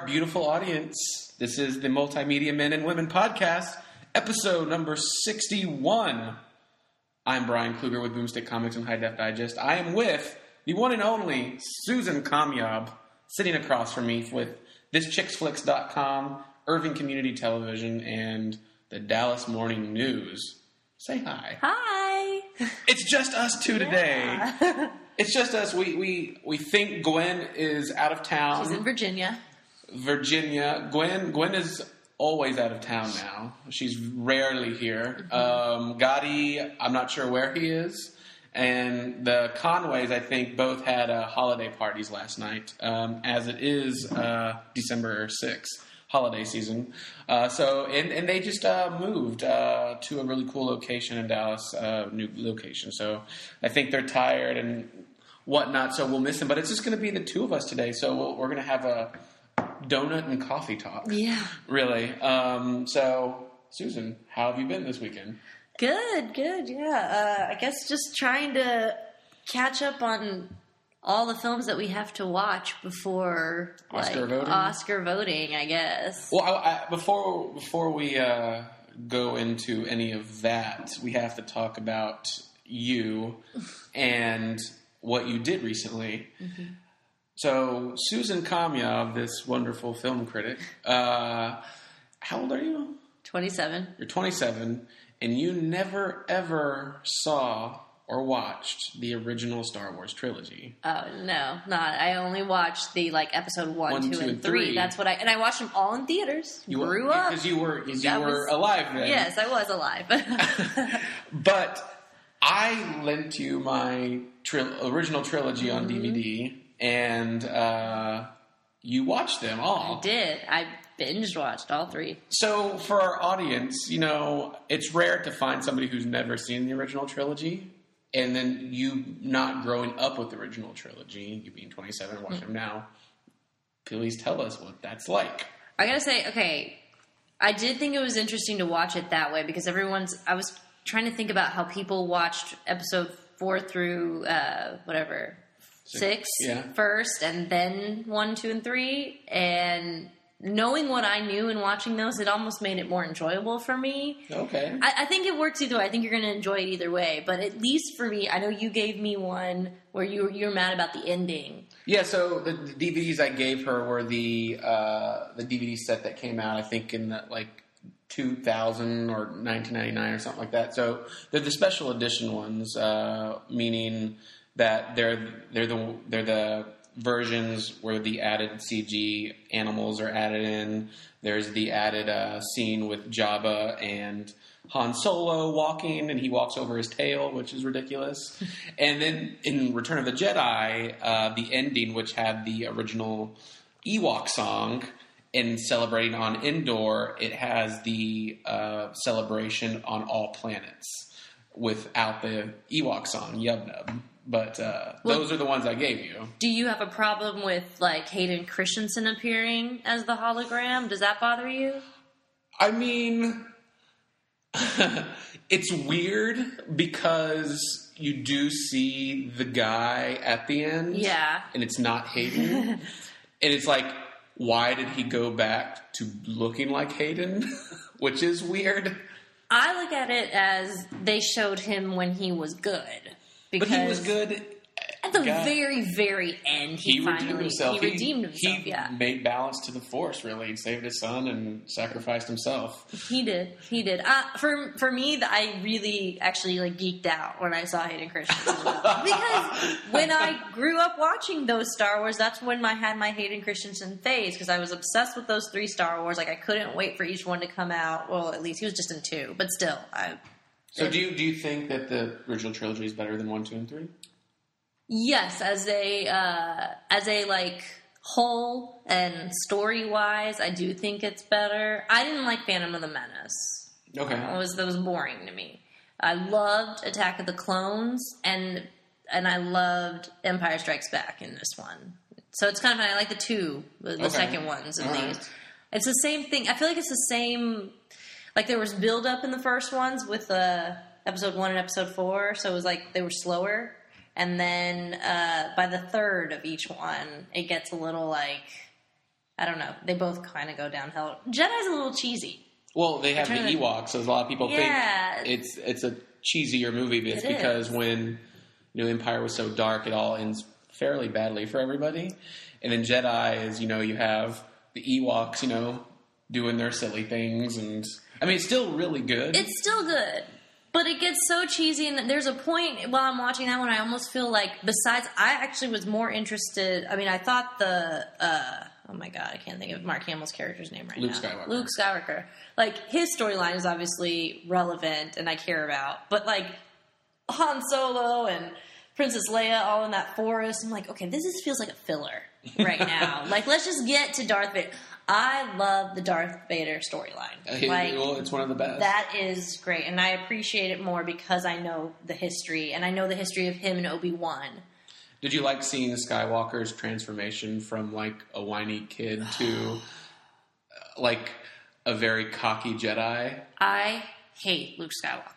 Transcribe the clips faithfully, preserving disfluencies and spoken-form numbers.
beautiful audience. This is the Multimedia Men and Women Podcast, episode number sixty-one. I'm Brian Kluger with Boomstick Comics and High Def Digest. I am with the one and only Susan Kamyab, sitting across from me with this chicks flicks dot com, Irving Community Television, and the Dallas Morning News. Say hi. Hi. It's just us two today. Yeah. It's just us. We, we we think Gwen is out of town. She's in Virginia. Virginia. Gwen Gwen is always out of town now. She's rarely here. Mm-hmm. Um, Gotti, I'm not sure where he is. And the Conways, I think, both had uh, holiday parties last night, um, as it is uh, December sixth. Holiday season. Uh, so, and, and they just uh, moved uh, to a really cool location in Dallas, uh, new location. So I think they're tired and whatnot, so we'll miss them. But it's just going to be the two of us today. So we'll, we're going to have a donut and coffee talk. Yeah. Really. Um, so, Susan, how have you been this weekend? Good, good, yeah. Uh, I guess just trying to catch up on all the films that we have to watch before Oscar like, voting. Oscar voting, I guess. Well, I, I, before before we uh, go into any of that, we have to talk about you and what you did recently. Mm-hmm. So, Susan Kamyab, this wonderful film critic, uh, how old are you? twenty-seven. You're twenty-seven, and you never ever saw or watched the original Star Wars trilogy. Oh, no, not. I only watched the, like, episode one, one two, two, and, and three. three. That's what I... And I watched them all in theaters. You Grew were, up. Because you were, cause you I were was, alive then. Yes, I was alive. But I lent you my tri- original trilogy on mm-hmm. D V D, and uh, you watched them all. I did. I binge watched all three. So for our audience, you know, it's rare to find somebody who's never seen the original trilogy. And then you not growing up with the original trilogy, you being twenty-seven, watching mm-hmm. them now, please tell us what that's like. I gotta say, okay, I did think it was interesting to watch it that way because everyone's, I was trying to think about how people watched episode four through, uh, whatever, six, six yeah. first, and then one, two, and three, and knowing what I knew and watching those, it almost made it more enjoyable for me. Okay. I, I think it works either way. I think you're going to enjoy it either way. But at least for me, I know you gave me one where you were, you were mad about the ending. Yeah, so the, the D V Ds I gave her were the uh, the D V D set that came out, I think, in the, like two thousand or nineteen ninety-nine or something like that. So they're the special edition ones, uh, meaning that they're they're the they're the versions where the added C G animals are added in. There's the added uh, scene with Jabba and Han Solo walking, and he walks over his tail, which is ridiculous. And then in Return of the Jedi, uh, the ending, which had the original Ewok song, and celebrating on Endor, it has the uh, celebration on all planets without the Ewok song, Yub Nub. But uh, well, those are the ones I gave you. Do you have a problem with, like, Hayden Christensen appearing as the hologram? Does that bother you? I mean, it's weird because you do see the guy at the end. Yeah. And it's not Hayden. And it's like, why did he go back to looking like Hayden? Which is weird. I look at it as they showed him when he was good. Because but he was good at the God. very, very end. He, he finally redeemed himself. He redeemed himself. He yeah, made balance to the Force. Really, he saved his son and sacrificed himself. He did. He did. Uh, for for me, I really actually like geeked out when I saw Hayden Christensen because when I grew up watching those Star Wars, that's when I had my Hayden Christensen phase because I was obsessed with those three Star Wars. Like I couldn't wait for each one to come out. Well, at least he was just in two, but still, I. So do you do you think that the original trilogy is better than one, two, and three? Yes, as a uh, as a like whole and story wise, I do think it's better. I didn't like Phantom of the Menace. Okay, it was that was boring to me. I loved Attack of the Clones and and I loved Empire Strikes Back in this one. So it's kind of I like the two, the, the okay. second ones of All these. Right. It's the same thing. I feel like it's the same. Like, there was build-up in the first ones with uh, episode one and episode four, so it was like they were slower. And then uh, by the third of each one, it gets a little, like, I don't know. They both kind of go downhill. Jedi's a little cheesy. Well, they have Return the of the- Ewoks, so a lot of people Yeah. think it's it's a cheesier movie. But it's It because is. when New Empire was so dark, it all ends fairly badly for everybody. And then Jedi is, you know, you have the Ewoks, you know, doing their silly things, and I mean, it's still really good. It's still good, but it gets so cheesy. And there's a point while I'm watching that one, I almost feel like, besides, I actually was more interested. I mean, I thought the, uh, oh my God, I can't think of Mark Hamill's character's name right Luke now. Skywalker. Luke Skywalker. Like, his storyline is obviously relevant and I care about, but like Han Solo and Princess Leia all in that forest, I'm like, okay, this just feels like a filler right now. Like, let's just get to Darth Vader. I love the Darth Vader storyline. Uh, Like, well, it's one of the best. that is great, and I appreciate it more because I know the history, and I know the history of him and Obi-Wan. Did you like seeing Skywalker's transformation from like a whiny kid to uh, like a very cocky Jedi? I hate Luke Skywalker.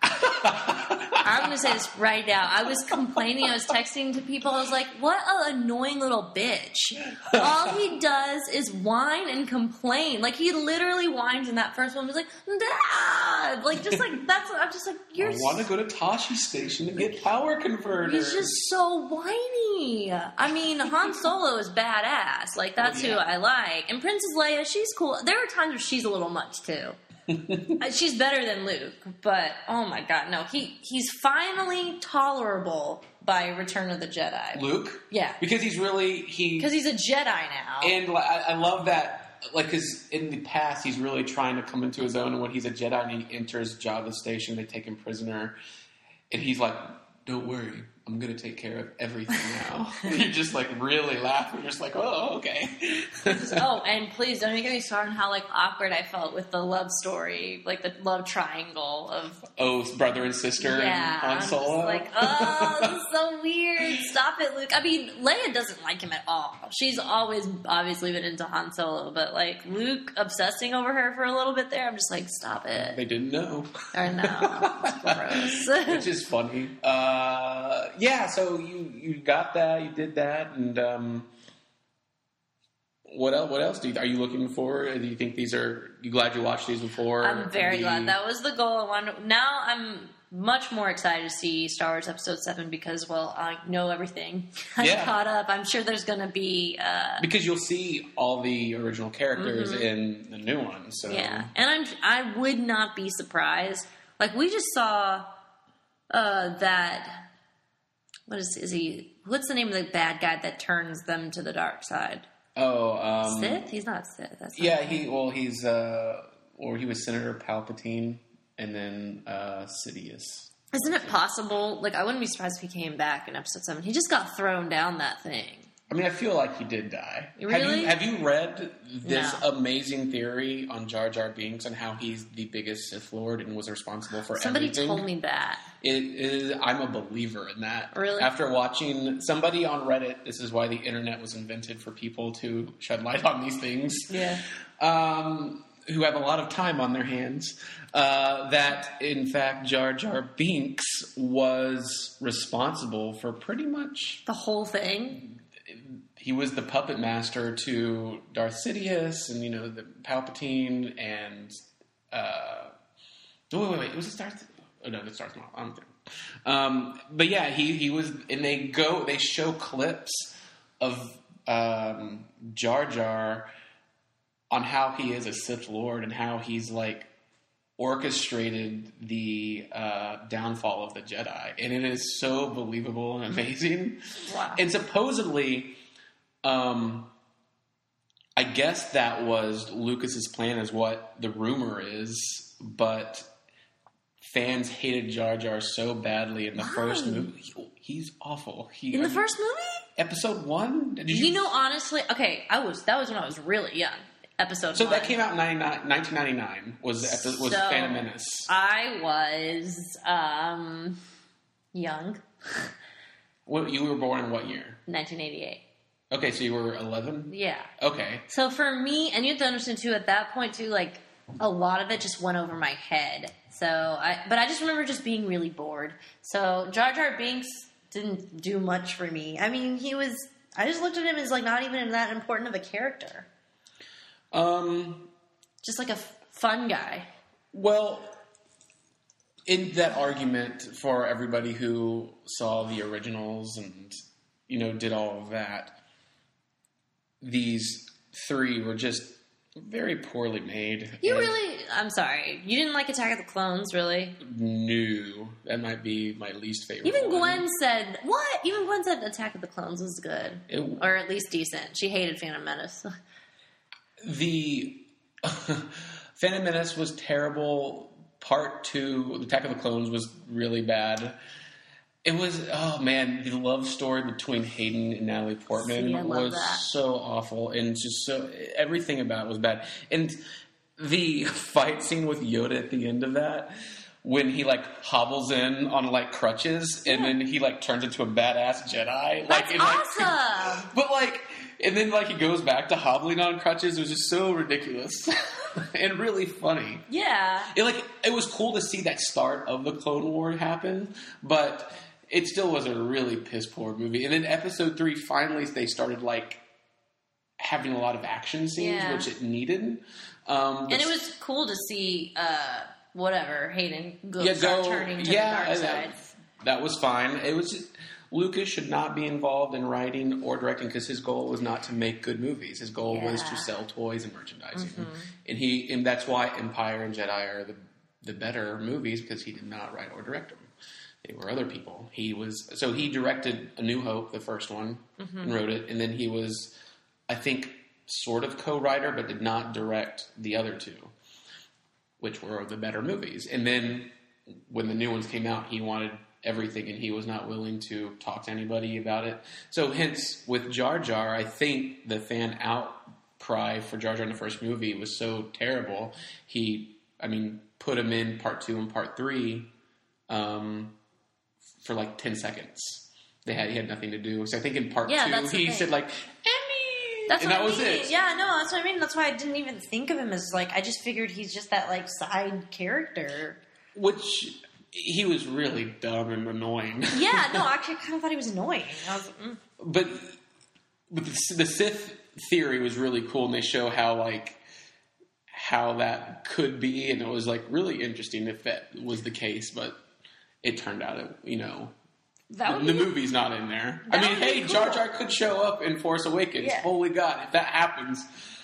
I'm going to say this right now. I was complaining. I was texting to people. I was like, what an annoying little bitch. All he does is whine and complain. Like, he literally whines in that first one. He's like, Dad! Like, just like, that's, I'm just like, you're I want to go to Tashi Station to get power converters. He's just so whiny. I mean, Han Solo is badass. Like, that's Oh, yeah. who I like. And Princess Leia, she's cool. There are times where she's a little much, too. Uh, she's better than Luke, but oh my God, no. He He's finally tolerable by Return of the Jedi. Luke? Yeah. Because he's really... he Because he's a Jedi now. And like, I, I love that, like, because in the past, he's really trying to come into his own, and when he's a Jedi and he enters Jabba's station, they take him prisoner, and he's like, don't worry, I'm going to take care of everything now. You're just, like, really laughing. You're just like, oh, okay. Oh, and please don't get me started on how, like, awkward I felt with the love story, like the love triangle of... Oh, brother and sister Yeah, and Han I'm just Solo? like, oh, this is so weird. Stop it, Luke. I mean, Leia doesn't like him at all. She's always obviously been into Han Solo, but like Luke obsessing over her for a little bit there, I'm just like, stop it. They didn't know. Or no, it's gross. Which is funny. Uh, yeah, so you, you got that, you did that, and um, what else? What else do you, are you looking for? Do you think these are? You glad you watched these before? I'm very The- glad. That was the goal. I wanted. Now I'm much more excited to see Star Wars Episode Seven because, well, I know everything. I'm Yeah. caught up. I'm sure there's going to be. Uh, Because you'll see all the original characters in the new one. So Yeah, and I'm I would not be surprised. Like we just saw uh, that. What is is he? What's the name of the bad guy that turns them to the dark side? Oh, um, Sith? He's not Sith. That's not yeah, him. he well, he's uh, or he was Senator Palpatine, and then uh, Sidious. Isn't it possible? Like I wouldn't be surprised if he came back in Episode Seven. He just got thrown down that thing. I mean, I feel like he did die. Have Really? you have you read this No. amazing theory on Jar Jar Binks and how he's the biggest Sith Lord and was responsible for Somebody everything? told me that. It is. I'm a believer in that. Really? After watching somebody on Reddit, this is why the internet was invented for people to shed light on these things. Yeah. Um, who have a lot of time on their hands. Uh, that in fact, Jar Jar Binks was responsible for pretty much. The whole thing. He was the puppet master to Darth Sidious, and you know the Palpatine, and uh, oh wait, wait, wait, was it Darth? Oh no, it's Darth Maul. I don't think. Um, but yeah, he he was, and they go, they show clips of um, Jar Jar on how he is a Sith Lord and how he's like orchestrated the uh, downfall of the Jedi, and it is so believable and amazing. Wow. And supposedly. Um, I guess that was Lucas's plan, is what the rumor is, but fans hated Jar Jar so badly in the Why? first movie. He- he's awful. He, In the first movie? episode one, did you, You know, honestly, okay, I was that was when I was really young. Episode So one. that came out in nineteen ninety-nine. Was the epi- was So, Phantom Menace? I was um, young, What, you were born in what year? nineteen eighty-eight. Okay, so you were eleven. Yeah. Okay, So for me, and you have to understand too, at that point too, like a lot of it just went over my head. So I, but I just remember just being really bored. So Jar Jar Binks didn't do much for me. I mean, he was. I just looked at him as like not even that important of a character. Um, Just like a f- fun guy. well, in that argument for everybody who saw the originals and, you know, did all of that, these three were just very poorly made. You and really... I'm sorry. You didn't like Attack of the Clones, really? No. That might be my least favorite Even one. Gwen said... What? Even Gwen said Attack of the Clones was good. It, Or at least decent. She hated Phantom Menace. the Phantom Menace was terrible. Part two, Attack of the Clones, was really bad. It was, oh man, the love story between Hayden and Natalie Portman See, I love was that. so awful, and just so everything about it was bad. And the fight scene with Yoda at the end of that, when he like hobbles in on like crutches, and then he like turns into a badass Jedi. That's like, and, like, awesome! But like, and then like he goes back to hobbling on crutches. It was just so ridiculous and really funny. Yeah. It like it was cool to see that start of the Clone War happen, but it still was a really piss poor movie. And then Episode Three, finally, they started like having a lot of action scenes, Yeah. which it needed. Um, And it was cool to see, uh, whatever, Hayden go, yeah, start go, turning to yeah, the dark and side. that, that was fine. It was just, Lucas should not be involved in writing or directing because his goal was not to make good movies. His goal was Yeah. to sell toys and merchandising, Mm-hmm. and he and that's why Empire and Jedi are the the better movies because he did not write or direct them. They were other people. He was so he directed A New Hope, the first one, Mm-hmm. and wrote it, and then he was, I think, sort of co-writer, but did not direct the other two, which were the better movies. And then when the new ones came out, he wanted everything, and he was not willing to talk to anybody about it. So hence, with Jar Jar, I think the fan outcry for Jar Jar in the first movie was so terrible. He, I mean, put him in part two and part three um, for like ten seconds. They had he had nothing to do. So I think in part Yeah, two, that's the he thing. said like, Emmy! That's and what that I was mean. it. Yeah, no, that's what I mean. That's why I didn't even think of him as like. I just figured he's just that like side character. Which he was really dumb and annoying. Yeah, no, actually, I kind of thought he was annoying. I was, mm. But, but the, the Sith theory was really cool, and they show how like how that could be, and it was like really interesting if that was the case. But it turned out, it, you know, That the, would the be- movie's not in there. That I mean, would be hey, cool. Jar Jar could show up in Force Awakens. Yeah. Holy God, if that happens,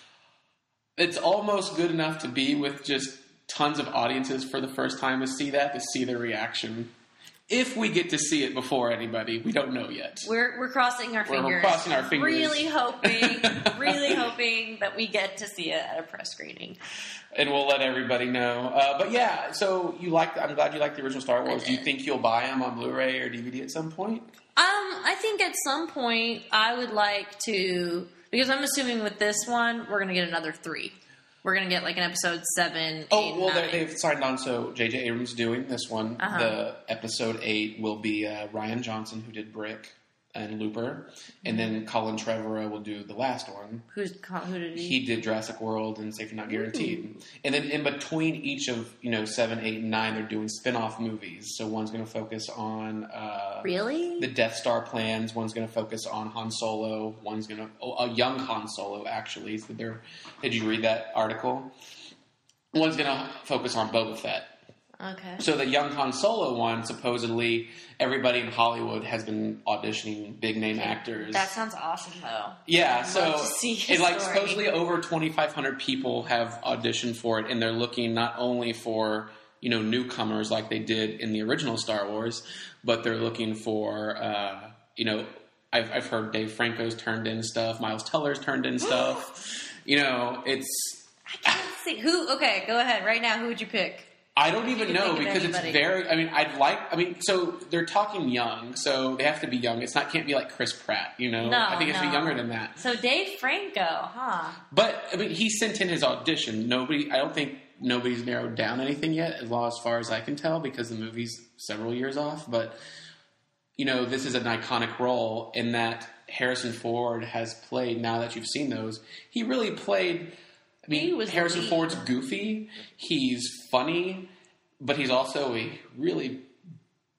it's almost good enough to be with just tons of audiences for the first time to see that, to see the reaction. If we get to see it before anybody, we don't know yet. We're we're crossing our We're fingers. crossing our fingers. Really hoping, really hoping that we get to see it at a press screening. And we'll let everybody know. Uh, but yeah, so you like? I'm glad you like the original Star Wars. Do you think you'll buy them on Blu-ray or D V D at some point? Um, I think at some point I would like to, because I'm assuming with this one we're gonna get another three. We're gonna get like an episode seven. Oh, eight, well, they- nine. they've signed on. So J J Abrams doing this one. Uh-huh. The episode eight will be uh, Ryan Johnson, who did Brick and Looper, and then Colin Trevorrow will do the last one. Who's who did he? He did Jurassic World and Safety Not Guaranteed. And then in between each of, you know, seven, eight, and nine, they're doing spin-off movies. So one's going to focus on uh, Really? the Death Star plans. One's going to focus on Han Solo. One's going to oh, a young Han Solo actually. So they're, did you read that article? One's going to focus on Boba Fett. Okay. So the young Han Solo one, supposedly everybody in Hollywood has been auditioning big name actors. That sounds awesome, though. Yeah, I'd so love to see his it like story. supposedly over twenty-five hundred people have auditioned for it, and they're looking not only for, you know, newcomers like they did in the original Star Wars, but they're looking for uh, you know, I've I've heard Dave Franco's turned in stuff, Miles Teller's turned in stuff. You know, it's I can't see who. Okay, go ahead. Right now, who would you pick? I don't even can know think of because it's anybody. very. I mean, I'd like. I mean, so they're talking young, so they have to be young. It's not can't be like Chris Pratt, you know. No, I think it has to no. be younger than that. So Dave Franco, huh? But I mean, he sent in his audition. Nobody. I don't think nobody's narrowed down anything yet, as long as far as I can tell, because the movie's several years off. But you know, this is an iconic role in that Harrison Ford has played. Now that you've seen those, he really played. I mean, He was the Harrison lead. Ford's goofy. He's funny. But he's also a really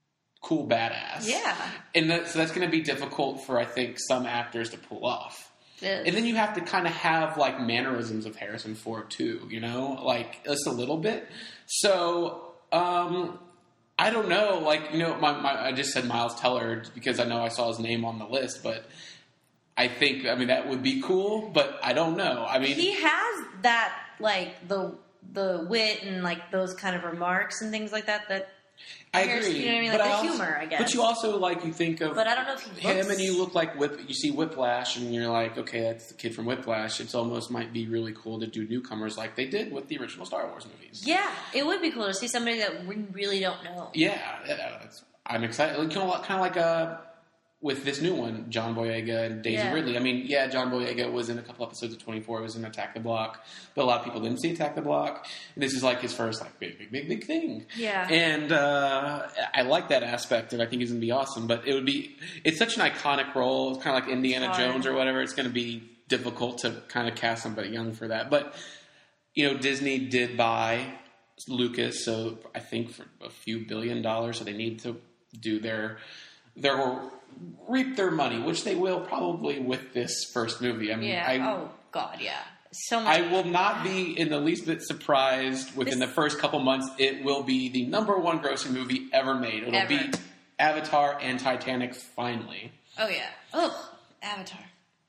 cool badass. Yeah. And that, so that's going to be difficult for, I think, some actors to pull off. Yes. And then you have to kind of have like mannerisms of Harrison Ford too, you know, like just a little bit. So um, I don't know, like you know, my, my I just said Miles Teller because I know I saw his name on the list, but I think I mean that would be cool, but I don't know. I mean, he has that like the the wit and like those kind of remarks and things like that that. I Here's, agree. you know what I mean? But Like I the also, humor, I guess. But you also, like, you think of But I don't know if he him looks... and you look like Whip. You see Whiplash and you're like, okay, that's the kid from Whiplash. It's almost might be really cool to do newcomers like they did with the original Star Wars movies. Yeah, it would be cool to see somebody that we really don't know. Yeah, yeah that's, I'm excited. Like, kind of, kind of like a... With this new one, John Boyega and Daisy Yeah. Ridley. I mean, yeah, John Boyega was in a couple episodes of twenty-four. It was in Attack the Block. But a lot of people didn't see Attack the Block. And this is like his first like big, big, big, big thing. Yeah. And uh, I like that aspect, and I think he's going to be awesome. But it would be... It's such an iconic role. It's kind of like Indiana Hard. Jones or whatever. It's going to be difficult to kind of cast somebody young for that. But, you know, Disney did buy Lucas, so I think for a few billion dollars. So they need to do their... their reap their money, which they will probably with this first movie. I mean, Yeah. I, oh, God, yeah. So much. I will not be in the least bit surprised within This- the first couple months. It will be the number one grossing movie ever made. It'll Ever. beat Avatar and Titanic finally. Oh, yeah. Oh, Avatar.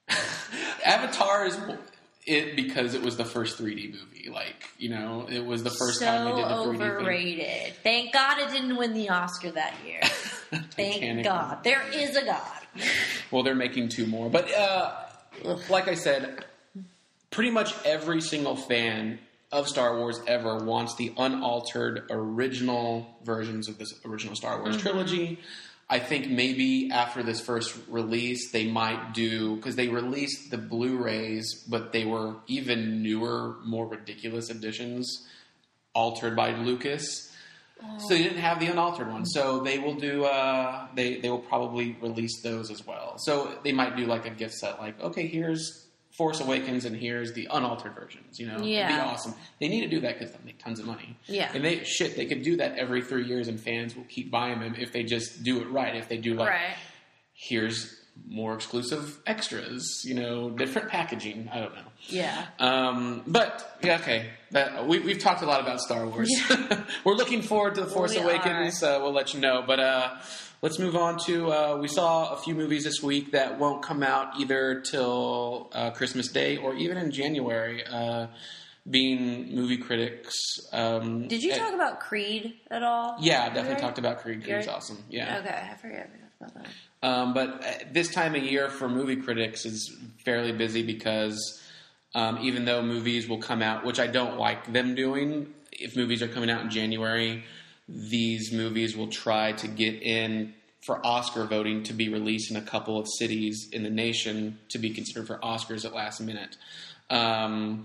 Avatar is it because it was the first three D movie. Like, you know, it was the first so time they did the three D overrated. Thank God it didn't win the Oscar that year. thing. Thank Titanic. God. There is a God. Well, they're making two more. But uh, like I said, pretty much every single fan of Star Wars ever wants the unaltered original versions of this original Star Wars Mm-hmm. trilogy. I think maybe after this first release, they might do... Because they released the Blu-rays, but they were even newer, more ridiculous editions altered by Lucas. Oh. So they didn't have the unaltered one. So they will do... Uh, they, they will probably release those as well. So they might do like a gift set. Like, okay, here's Force Awakens and here's the unaltered versions. You know, Yeah. It'd be awesome. They need to do that because they'll make tons of money. Yeah. And they shit, they could do that every three years, and fans will keep buying them if they just do it right. If they do like, Right. here's more exclusive extras, you know, different packaging. I don't know. Yeah. Um, but yeah, okay. That, we, we've talked a lot about Star Wars. Yeah. We're looking forward to the Force We Awakens. Uh, we'll let you know. But uh, let's move on to. Uh, we saw a few movies this week that won't come out either till uh, Christmas Day or even in January. Uh, being movie critics. Um, Did you at- talk about Creed at all? Yeah, definitely Right? talked about Creed. Creed's You're- awesome. Yeah. Okay, I forget about that. Um, but uh, this time of year for movie critics is fairly busy because um, even though movies will come out, which I don't like them doing, if movies are coming out in January, these movies will try to get in for Oscar voting to be released in a couple of cities in the nation to be considered for Oscars at last minute. Um,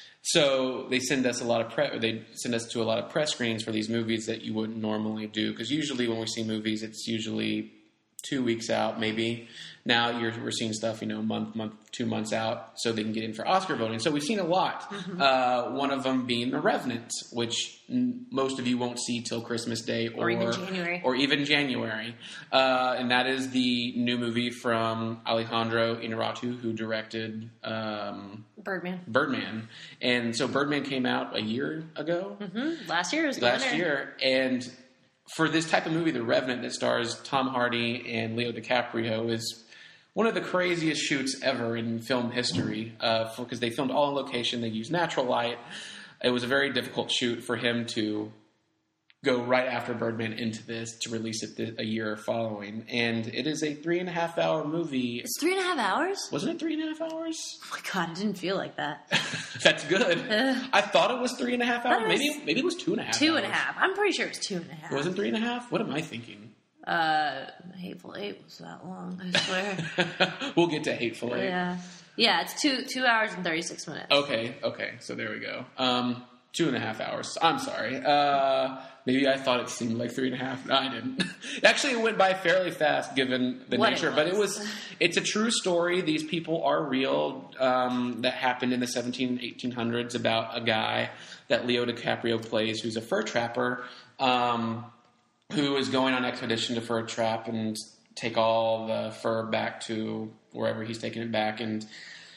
so they send us a lot of pre- they send us to a lot of press screenings for these movies that you wouldn't normally do, because usually when we see movies, it's usually two weeks out, maybe. Now you're, we're seeing stuff, you know, month, month, two months out, so they can get in for Oscar voting. So we've seen a lot. Mm-hmm. Uh, one of them being The Revenant, which n- most of you won't see till Christmas Day or, Or even January. Or even January. Uh, and that is the new movie from Alejandro Inarritu, who directed um, Birdman. Birdman. And so Birdman came out a year ago. Mm-hmm. Last year was the Last winner. year, and for this type of movie, The Revenant, that stars Tom Hardy and Leo DiCaprio, is one of the craziest shoots ever in film history, uh, because they filmed all on location. They used natural light. It was a very difficult shoot for him to go right after Birdman into this to release it th- a year following. And it is a three and a half hour movie. It's three and a half hours? Wasn't it three and a half hours? Oh my God, it didn't feel like that. That's good. Uh, I thought it was three and a half thought hours. it was Maybe maybe it was two and a half. Two and a hours. half. I'm pretty sure it was two and a half. It wasn't three and a half? What am I thinking? Uh, Hateful Eight was that long, I swear. We'll get to Hateful Eight. Yeah. Yeah, it's two two hours and thirty-six minutes. Okay, okay. So there we go. Um, two and a half hours. I'm sorry. Uh, maybe I thought it seemed like three and a half. No, I didn't. Actually, it went by fairly fast given the What it nature. But it was. was. It's a true story. These people are real. Um, that happened in the seventeen, eighteen hundreds about a guy that Leo DiCaprio plays, who's a fur trapper, um, who is going on expedition to fur trap and take all the fur back to wherever he's taking it back. And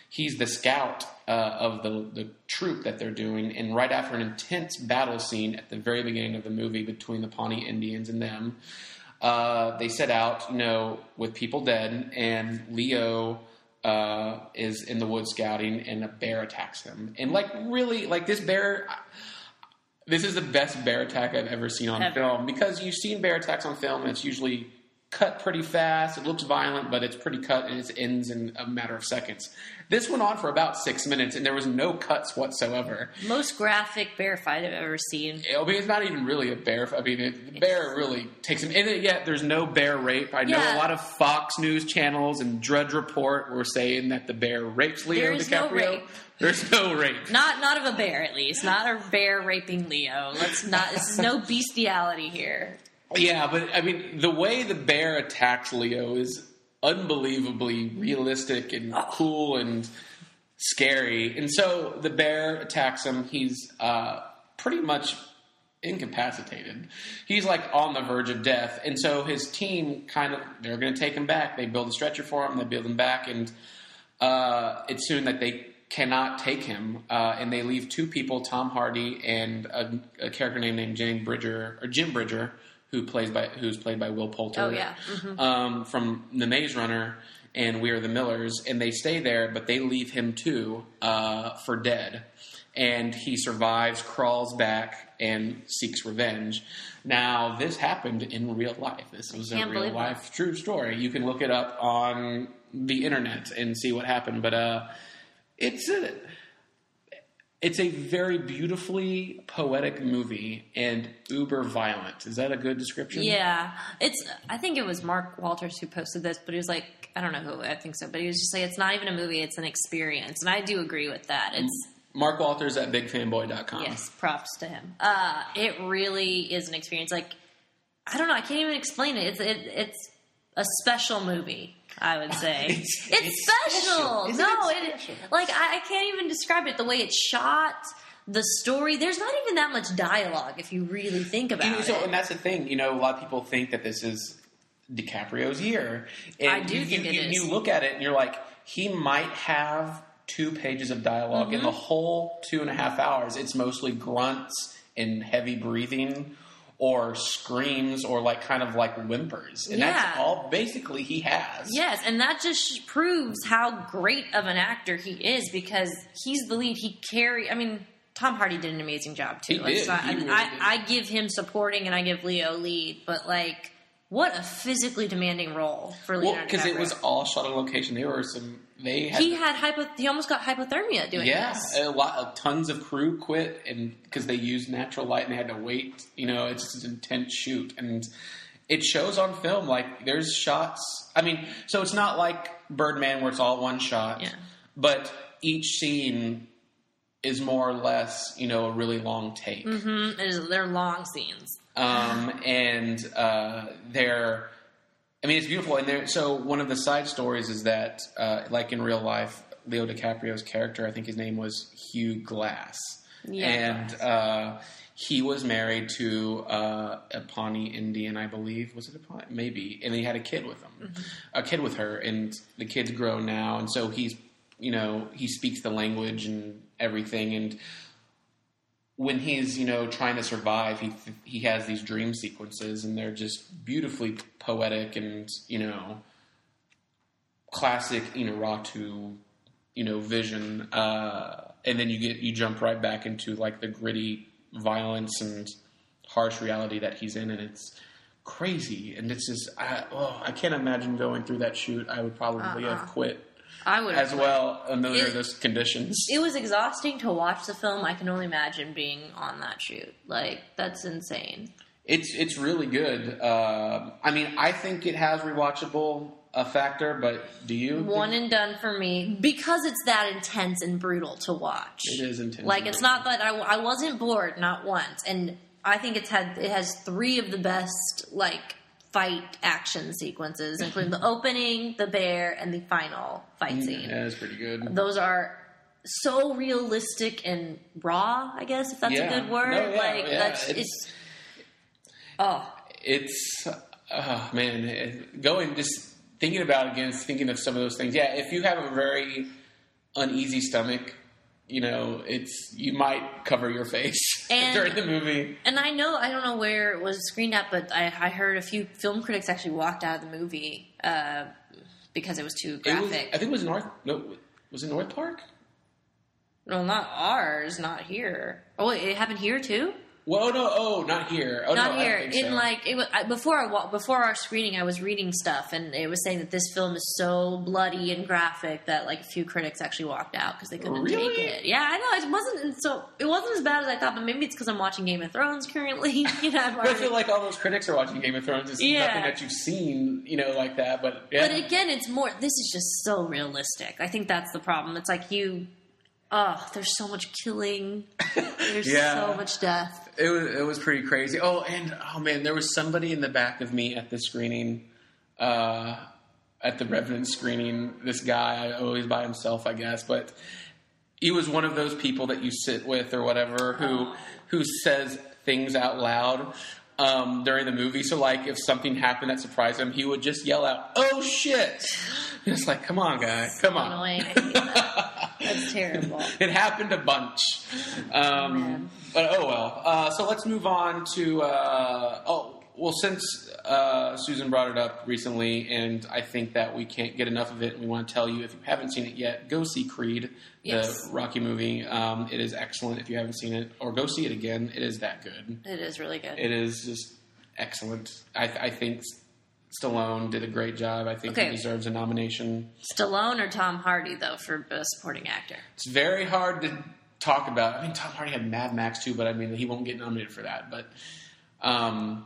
he's the scout uh, of the the troop that they're doing. And right after an intense battle scene at the very beginning of the movie between the Pawnee Indians and them, uh, they set out, you know, with people dead, and Leo uh, is in the woods scouting, and a bear attacks him. And like really, like this bear. This is the best bear attack I've ever seen on Ever. film, because you've seen bear attacks on film and it's usually cut pretty fast. It looks violent, but it's pretty cut and it ends in a matter of seconds. This went on for about six minutes and there was no cuts whatsoever. Most graphic bear fight I've ever seen. I mean, it's not even really a bear. I mean, it, the bear really takes him. And yet, there's no bear rape. I know Yeah. a lot of Fox News channels and Drudge Report were saying that the bear rapes Leo There is DiCaprio. no rape. There's no rape. Not not of a bear, at least. Not a bear raping Leo. Let's not. This is no bestiality here. Yeah, but I mean, the way the bear attacks Leo is unbelievably realistic and cool and scary. And so the bear attacks him. He's uh, pretty much incapacitated. He's like on the verge of death. And so his team kind of, they're going to take him back. They build a stretcher for him. They build him back. And uh, it's soon that they cannot take him. Uh, and they leave two people, Tom Hardy and a, a character named, named Jim Bridger, or Jim Bridger, who plays by who's played by Will Poulter. Oh, yeah. Mm-hmm. Um, from The Maze Runner and We Are the Millers, and they stay there, but they leave him too uh, for dead. And he survives, crawls back, and seeks revenge. Now, this happened in real life. This was a can't real believe life true story. You can look it up on the internet and see what happened. But uh, it's a it's a very beautifully poetic movie and uber violent. Is that a good description? Yeah, it's. I think it was Mark Walters who posted this, but he was like, I don't know who. I think so, but he was just like, it's not even a movie; it's an experience, and I do agree with that. It's. Mark Walters at big fanboy dot com. Yes, props to him. Uh, it really is an experience. Like, I don't know, I can't even explain it. It's it, it's a special movie, I would say. It's- it's, it's special. special. Isn't No, it it, special? like I, I can't even describe it. The way it's shot, the story. There's not even that much dialogue if you really think about You know, so, it. and that's the thing. You know, a lot of people think that this is DiCaprio's year. And I do you, think you, it you, is. You look at it and you're like, he might have two pages of dialog in the Mm-hmm. whole two and a half hours. It's mostly grunts and heavy breathing or screams or like kind of like whimpers. And that's Yeah. all basically he has. Yes, and that just proves how great of an actor he is, because he's the lead. He carry. I mean, Tom Hardy did an amazing job too. He Let's did. not- He I, really I, did. I give him supporting and I give Leo lead, but like, what a physically demanding role for Well, Leonardo because it DiCaprio. was all shot on location. There were some. They had He had hypo. He almost got hypothermia doing Yeah, this. a lot, tons of crew quit, and because they used natural light and they had to wait. You know, it's just an intense shoot, and it shows on film. Like there's shots. I mean, so it's not like Birdman where it's all one shot. Yeah. But each scene is more or less, you know, a really long take. Mm-hmm. It is- They're long scenes. Um, and uh, they're, I mean, it's beautiful. And there, so one of the side stories is that, uh, like in real life, Leo DiCaprio's character, I think his name was Hugh Glass, Yeah, and uh, he was married to uh, a Pawnee Indian, I believe. Was it a Pawnee? Maybe. And he had a kid with him, Mm-hmm. a kid with her, and the kid's grown now, and so he's, you know, he speaks the language and everything, and when he's, you know, trying to survive, he he has these dream sequences, and they're just beautifully poetic and, you know, classic Inarritu, you know, vision. Uh, and then you get you jump right back into like the gritty violence and harsh reality that he's in, and it's crazy. And it's just, I, oh, I can't imagine going through that shoot. I would probably Uh-uh. have quit I would as well under It- those conditions. It was exhausting to watch the film. I can only imagine being on that shoot. Like, that's insane. It's it's really good. Uh, I mean, I think it has rewatchable uh, factor, but do you? One think and done for me, because it's that intense and brutal to watch. it is intense. Like, it's not that I, I wasn't bored, not once. And I think it's had it has three of the best, like, fight action sequences, including the opening, the bear, and the final fight scene. Yeah, it's pretty good. Those are so realistic and raw, I guess, if that's Yeah. a good word. No, yeah, like, yeah, that's it's- it's. Oh, It's oh man, it- going just thinking about it again, thinking of some of those things. Yeah, if you have a very uneasy stomach, you know, it's you might cover your face and, during the movie. And I know I don't know where it was screened at, but I, I heard a few film critics actually walked out of the movie uh, because it was too graphic. It was, I think it was North. No, was it North Park? No, not ours, not here. Oh, wait, it happened here too? Well, no, oh, not here. Oh, not no, here. I don't think In so. like it was I, before I, wa- before our screening, I was reading stuff, and it was saying that this film is so bloody and graphic that like a few critics actually walked out because they couldn't Really? take it. Yeah, I know it wasn't so it wasn't as bad as I thought, but maybe it's because I'm watching Game of Thrones currently. You know, I've But I already- feel like all those critics are watching Game of Thrones. It's Yeah. nothing that you've seen, you know, like that. But yeah. But again, it's more. This is just so realistic. I think that's the problem. It's like you. Oh, there's so much killing. There's Yeah. so much death. It was it was pretty crazy. Oh, and oh man, there was somebody in the back of me at the screening, uh, at the Revenant screening. This guy, always by himself, I guess, but he was one of those people that you sit with or whatever who Oh. who says things out loud um, during the movie. So, like, if something happened that surprised him, he would just yell out, "Oh shit!" And it's like, come on, guy, come on. Annoying. I hate that. That's terrible. It happened a bunch. Um, Man. but oh well. Uh, so let's move on to. Uh, oh, well, since uh, Susan brought it up recently, and I think that we can't get enough of it, and we want to tell you if you haven't seen it yet, go see Creed, Yes. the Rocky movie. Um, it is excellent if you haven't seen it, or go see it again. It is that good. It is really good. It is just excellent. I, I think Stallone did a great job. I think Okay. he deserves a nomination. Stallone or Tom Hardy, though, for best supporting actor? It's very hard to talk about. I mean, Tom Hardy had Mad Max too, but I mean, he won't get nominated for that. But um,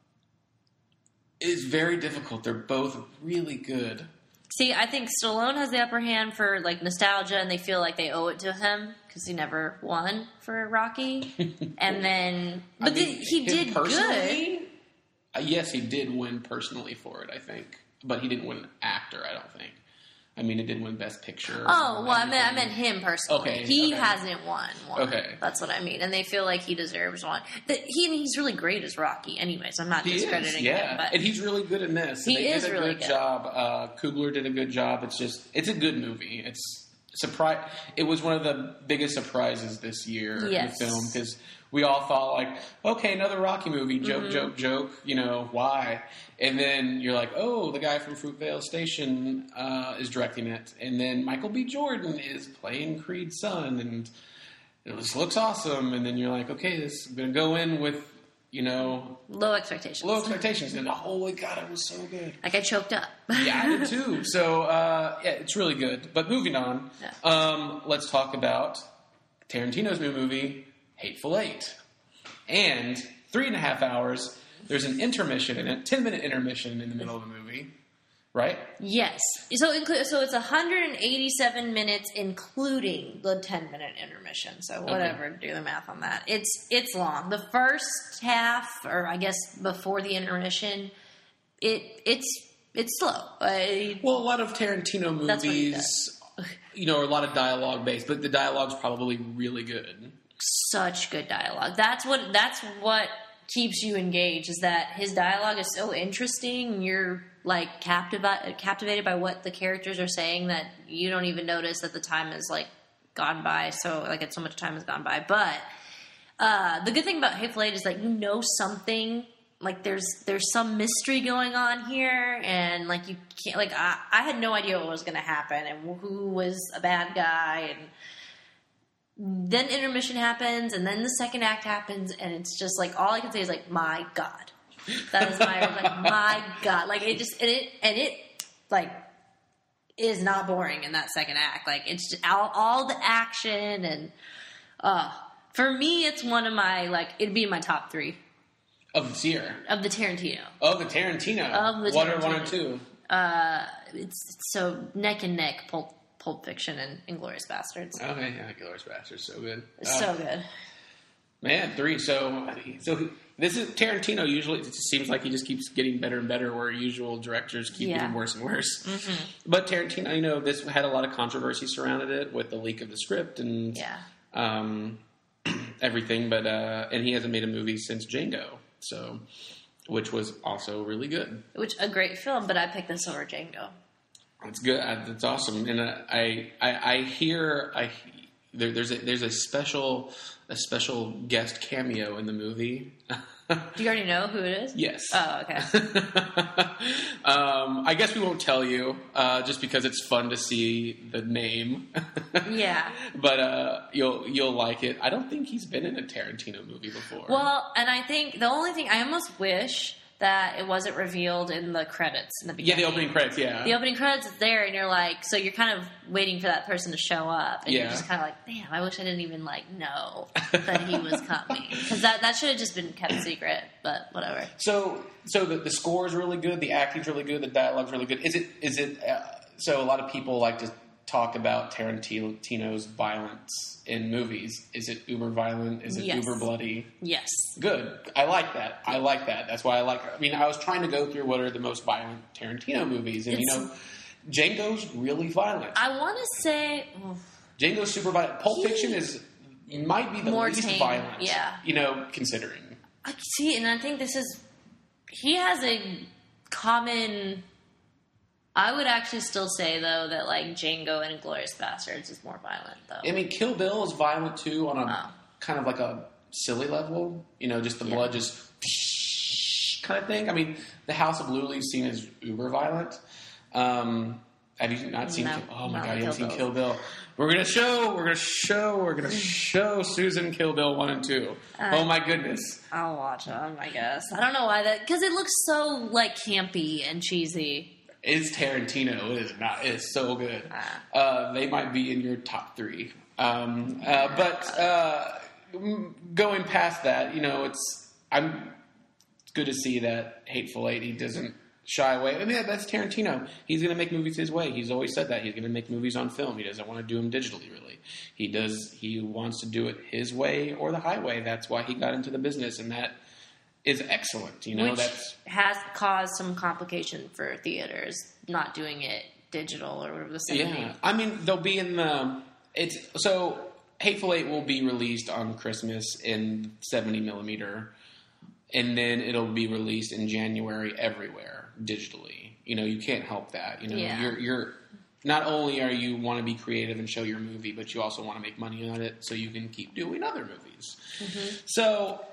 it's very difficult. They're both really good. See, I think Stallone has the upper hand for like nostalgia, and they feel like they owe it to him because he never won for Rocky. And then, but I the, mean, he him did good. personally, uh, yes, he did win personally for it, I think, but he didn't win actor. I don't think. I mean, it did win Best Picture. Oh well, I meant I everything. meant him personally. Okay, he okay. hasn't won one. Okay. That's what I mean, and they feel like he deserves one. That he he's really great as Rocky. Anyways, I'm not He is, discrediting yeah, him, but and he's really good in this. He they is did a really good, good. job. Uh, Coogler did a good job. It's just, it's a good movie. It's surprise. It was one of the biggest surprises this year Yes. in the film because we all thought like, okay, another Rocky movie, joke, Mm-hmm. joke, joke. You know why? And then you're like, oh, the guy from Fruitvale Station uh, is directing it, and then Michael B. Jordan is playing Creed's son, and it was, looks awesome. And then you're like, okay, this I'm gonna go in with, you know, low expectations. low expectations, and holy god, it was so good. Like I choked up. Yeah, I did too. So uh, yeah, it's really good. But moving on, Yeah. um, let's talk about Tarantino's new movie, Hateful Eight, and three and a half hours. There's an intermission in it, ten minute intermission in the middle of the movie, right? Yes. So inclu- so it's one hundred eighty-seven minutes, including the ten minute intermission. So whatever, do the math on that. It's it's long. The first half, or I guess before the intermission, it it's it's slow. I, Well, a lot of Tarantino That's what he movies, you know, are a lot of dialogue based, but the dialogue's probably really good. such good dialogue. That's what that's what keeps you engaged. Is that his dialogue is so interesting. And you're like captivated captivated by what the characters are saying that you don't even notice that the time is like gone by. So like it's so much time has gone by. But uh, the good thing about Hateful Eight is that you know something. Like there's there's some mystery going on here, and like you can't like I, I had no idea what was going to happen and who was a bad guy, and then intermission happens, and then the second act happens, and it's just like all I can say is like my god, that is my like my god, like it just and it and it like is not boring in that second act. Like it's just all, all the action and uh for me it's one of my like it'd be in my top three. Of this year. Of the Tarantino. Of the Tarantino. Of the What are Tarantino. one or two? Uh, it's so neck and neck, Pulp, Pulp Fiction and Inglourious Bastards. Okay, yeah, Glorious Bastards, so good. It's Uh, so good. Man, three. So, so this is Tarantino. Usually, it just seems like he just keeps getting better and better. Where usual directors keep Yeah. getting worse and worse. Mm-hmm. But Tarantino, you know, this had a lot of controversy surrounded it with the leak of the script and Yeah. um, everything. But uh, and he hasn't made a movie since Django, so which was also really good. Which, a great film, but I picked this over Django. It's good. That's awesome. And uh, I, I, I hear, I there, there's a there's a special a special guest cameo in the movie. Do you already know who it is? Yes. Oh, okay. um, I guess we won't tell you, uh, just because it's fun to see the name. Yeah. But uh, you'll you'll like it. I don't think he's been in a Tarantino movie before. Well, and I think the only thing I almost wish that it wasn't revealed in the credits in the beginning. Yeah, the opening credits. Yeah, the opening credits is there, and you're like, so you're kind of waiting for that person to show up, and yeah. you're just kind of like, damn, I wish I didn't even like know that he was coming, because that that should have just been kept secret. But whatever. So, so the the score is really good, the acting's really good, the dialogue's really good. Is it? Is it? Uh, so a lot of people like to talk about Tarantino's violence in movies. Is it uber violent? Is it Yes. uber bloody? Yes. Good. I like that. I like that. That's why I like. I mean, I was trying to go through what are the most violent Tarantino movies, and It's- you know, Django's really violent. I want to say. oof, Django's super violent. Pulp Fiction is might be the More least tame, violent. yeah. You know, considering. I see, and I think this is. He has a common. I would actually still say though that like Django and Inglourious Bastards is more violent though. I mean, Kill Bill is violent too on a Wow. kind of like a silly level. You know, just the Yeah. blood just kind of thing. I mean, the House of Lulu seen as uber violent. Um, have you not seen? No, Kill, oh my not god, you haven't Kill seen Bill. Kill Bill? We're gonna show. We're gonna show. We're gonna show Susan Kill Bill one and two. Uh, oh my goodness. I'll watch them, I guess. I don't know why that because it looks so like campy and cheesy. It's Tarantino. It is not. It is so good. Ah. Uh, they might be in your top three. Um, uh, but uh, m- going past that, you know, it's I'm. It's good to see that Hateful Eight. He doesn't shy away. I mean, that's Tarantino. He's going to make movies his way. He's always said that he's going to make movies on film. He doesn't want to do them digitally. Really, he does. He wants to do it his way or the highway. That's why he got into the business, and that is excellent. You know, Which that's. has caused some complication for theaters not doing it digital or whatever the saying. Yeah, I mean they'll be in the. It's so Hateful Eight will be released on Christmas in seventy millimeter, and then it'll be released in January everywhere digitally. You know, you can't help that. You know, Yeah. you're you're not only are you want to be creative and show your movie, but you also want to make money on it so you can keep doing other movies. Mm-hmm. So.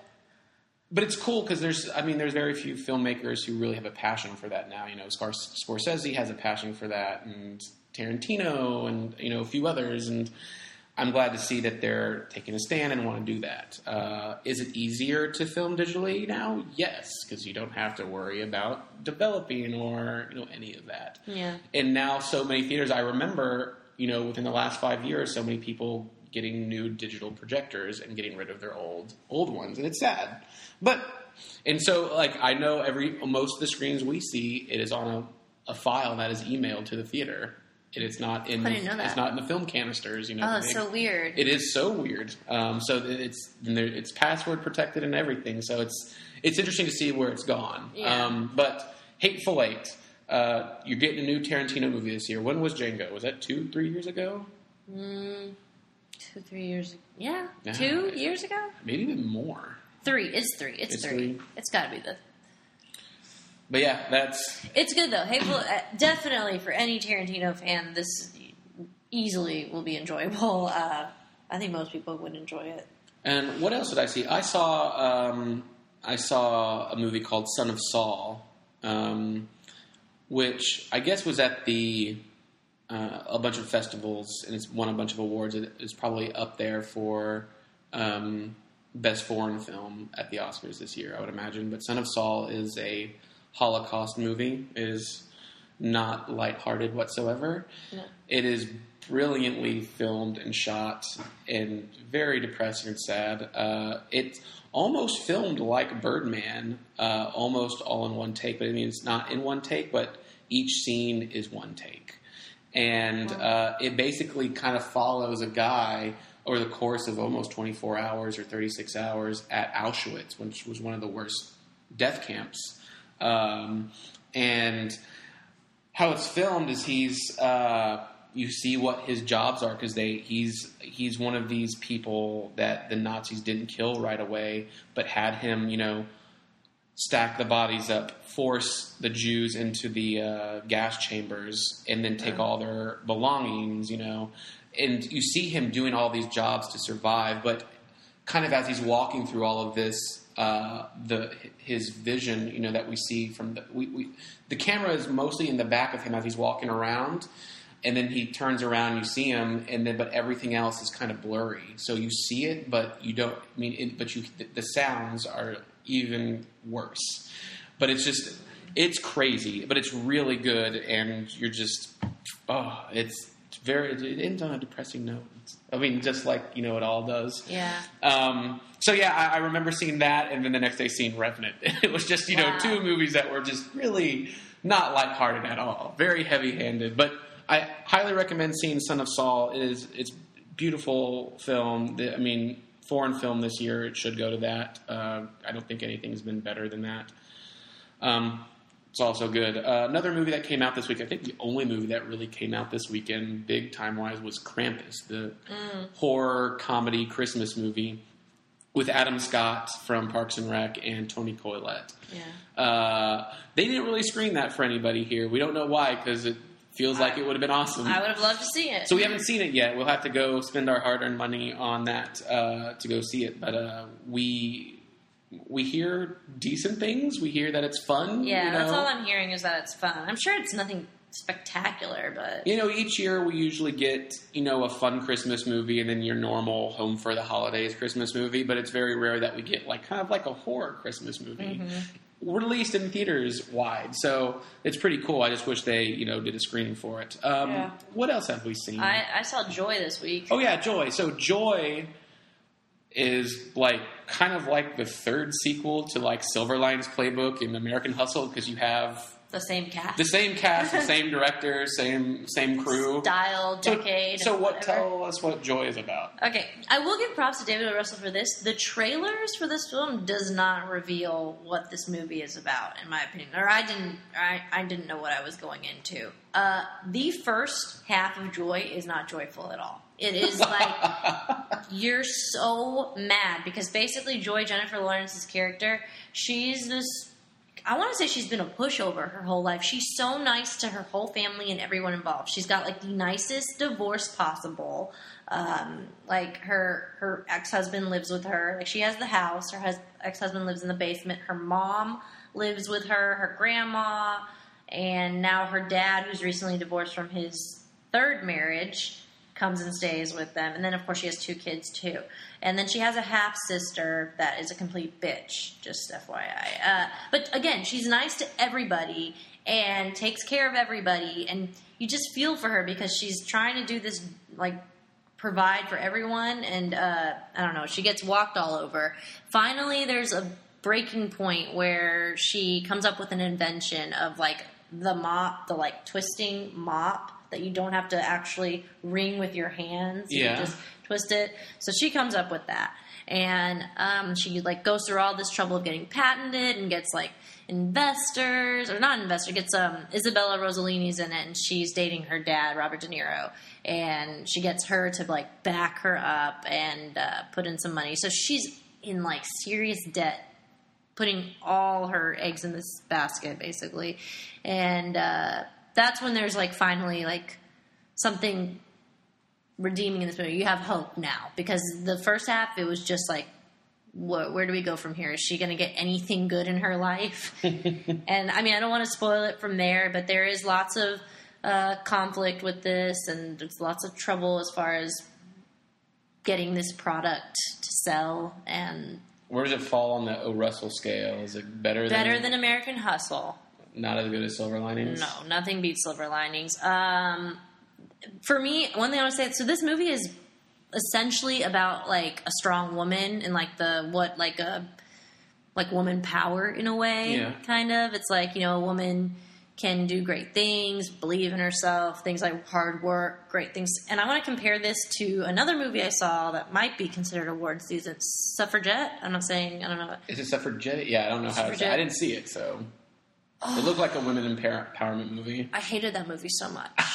But it's cool because there's, I mean, there's very few filmmakers who really have a passion for that now. You know, Scors- Scorsese has a passion for that, and Tarantino, and you know, a few others. And I'm glad to see that they're taking a stand and want to do that. Uh, is it easier to film digitally now? Yes, because you don't have to worry about developing or you know any of that. Yeah. And now, so many theaters. I remember, you know, within the last five years, so many people getting new digital projectors and getting rid of their old old ones, and it's sad. But and so like I know every most of the screens we see, it is on a, a file that is emailed to the theater. And it's not in I the, didn't know that. it's not in the film canisters. You know, Oh, the it's big- so weird. It is so weird. Um, so it's and there- it's password protected and everything. So it's it's interesting to see where it's gone. Yeah. Um, but Hateful Eight, uh, you're getting a new Tarantino movie this year. When was Django? Was that two, three years ago? Mm, two, three years. Yeah, Yeah. two years ago. Maybe even more. Three. It's three. It's, It's three. three. It's got to be the. But yeah, that's It's good though. Hateful, uh, definitely for any Tarantino fan, this easily will be enjoyable. Uh, I think most people would enjoy it. And what else did I see? I saw um, I saw a movie called Son of Saul, um, which I guess was at the uh, a bunch of festivals and it's won a bunch of awards. It- It's probably up there for um, best foreign film at the Oscars this year, I would imagine. But Son of Saul is a Holocaust movie. It is not lighthearted whatsoever. No. It is brilliantly filmed and shot and very depressing and sad. Uh, it's almost filmed like Birdman, uh, almost all in one take. But I mean, it's not in one take, but each scene is one take. And uh, it basically kind of follows a guy over the course of almost twenty-four hours or thirty-six hours at Auschwitz, which was one of the worst death camps. Um, and how it's filmed is he's uh, you see what his jobs are because they he's he's one of these people that the Nazis didn't kill right away, but had him you know stack the bodies up, force the Jews into the uh, gas chambers, and then take all their belongings, you know. And you see him doing all these jobs to survive, but kind of as he's walking through all of this, uh, the his vision, you know, that we see from the we, we the camera is mostly in the back of him as he's walking around, and then he turns around, you see him, and then but everything else is kind of blurry. So you see it, but you don't. I mean, it, but you the, the sounds are even worse. But it's just it's crazy, but it's really good, and you're just oh, it's. Very, it ends on a depressing note. I mean, just like, you know, it all does. Yeah. Um, so, yeah, I, I remember seeing that, and then the next day seeing Revenant. It was just, you wow. know, two movies that were just really not lighthearted at all. Very heavy-handed. But I highly recommend seeing Son of Saul. It is, it's beautiful film. I mean, foreign film this year, it should go to that. Uh, I don't think anything's been better than that. Um It's also good. Uh, another movie that came out this week, I think the only movie that really came out this weekend, big time-wise, was Krampus, the mm. horror comedy Christmas movie with Adam Scott from Parks and Rec and Toni Collette. Yeah. Uh, they didn't really screen that for anybody here. We don't know why, because it feels I, like it would have been awesome. I would have loved to see it. So we haven't seen it yet. We'll have to go spend our hard-earned money on that uh, to go see it. But uh, we... We hear decent things. We hear that it's fun. Yeah, you know? That's all I'm hearing is that it's fun. I'm sure it's nothing spectacular, but... You know, each year we usually get, you know, a fun Christmas movie and then your normal home for the holidays Christmas movie, but it's very rare that we get, like, kind of like a horror Christmas movie. Mm-hmm. Released in theaters wide, so it's pretty cool. I just wish they, you know, did a screening for it. Um, yeah. What else have we seen? I, I saw Joy this week. Oh, yeah, Joy. So Joy is like kind of like the third sequel to like Silver Linings Playbook and American Hustle, because you have the same cast, the same cast, the same director, same same crew, style, decade. So, so what? Whatever. Tell us what Joy is about. Okay, I will give props to David O. Russell for this. The trailers for this film does not reveal what this movie is about, in my opinion, or I didn't. I, I didn't know what I was going into. Uh, the first half of Joy is not joyful at all. It is like you're so mad because basically Joy, Jennifer Lawrence's character, she's this. I want to say she's been a pushover her whole life. She's so nice to her whole family and everyone involved. She's got like the nicest divorce possible. Um, like her her ex husband lives with her. Like she has the house. Her hus- ex husband lives in the basement. Her mom lives with her. Her grandma, and now her dad, who's recently divorced from his third marriage, comes and stays with them. And then, of course, she has two kids, too. And then she has a half-sister that is a complete bitch, just F Y I. Uh, but, again, she's nice to everybody and takes care of everybody. And you just feel for her because she's trying to do this, like, provide for everyone. And, uh, I don't know, she gets walked all over. Finally, there's a breaking point where she comes up with an invention of, like, the mop, the, like, twisting mop that you don't have to actually wring with your hands. Yeah. You just twist it. So she comes up with that. And um, she, like, goes through all this trouble of getting patented and gets, like, investors, or not investor, gets um, Isabella Rossellini's in it, and she's dating her dad, Robert De Niro. And she gets her to, like, back her up and uh, put in some money. So she's in, like, serious debt, putting all her eggs in this basket, basically. And uh, that's when there's, like, finally, like, something redeeming in this movie. You have hope now. Because the first half, it was just, like, wh- where do we go from here? Is she going to get anything good in her life? And, I mean, I don't want to spoil it from there, but there is lots of uh, conflict with this, and there's lots of trouble as far as getting this product to sell. And where does it fall on the O. Russell scale? Is it better than... Better than American Hustle. Not as good as Silver Linings? No, nothing beats Silver Linings. Um, for me, one thing I want to say, so this movie is essentially about, like, a strong woman and, like, the, what, like, a, like, woman power in a way, yeah. kind of. It's like, you know, a woman can do great things, believe in herself, things like hard work, great things. And I want to compare this to another movie I saw that might be considered award season, Suffragette. I'm not saying, I don't know. Is it Suffragette? Yeah, I don't know how to say it. I didn't see it, so... Oh. It looked like a women empowerment movie. I hated that movie so much.